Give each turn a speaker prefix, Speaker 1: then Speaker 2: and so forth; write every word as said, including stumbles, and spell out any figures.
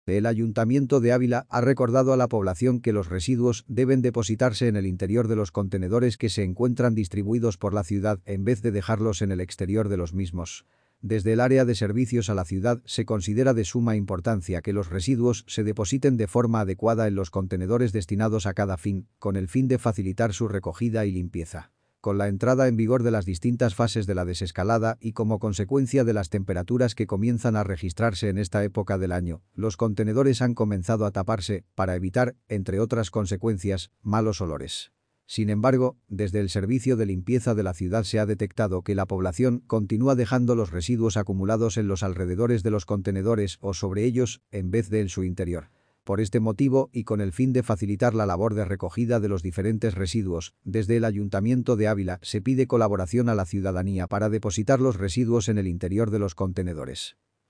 Speaker 1: El Ayuntamiento de Ávila ha recordado a la población que los residuos deben depositarse en el interior de los contenedores que se encuentran distribuidos por la ciudad en vez de dejarlos en el exterior de los mismos. Desde el área de servicios a la ciudad se considera de suma importancia que los residuos se depositen de forma adecuada en los contenedores destinados a cada fin, con el fin de facilitar su recogida y limpieza. Con la entrada en vigor de las distintas fases de la desescalada y como consecuencia de las temperaturas que comienzan a registrarse en esta época del año, los contenedores han comenzado a taparse para evitar, entre otras consecuencias, malos olores. Sin embargo, desde el servicio de limpieza de la ciudad se ha detectado que la población continúa dejando los residuos acumulados en los alrededores de los contenedores o sobre ellos, en vez de en su interior. Por este motivo y con el fin de facilitar la labor de recogida de los diferentes residuos, desde el Ayuntamiento de Ávila se pide colaboración a la ciudadanía para depositar los residuos en el interior de los contenedores.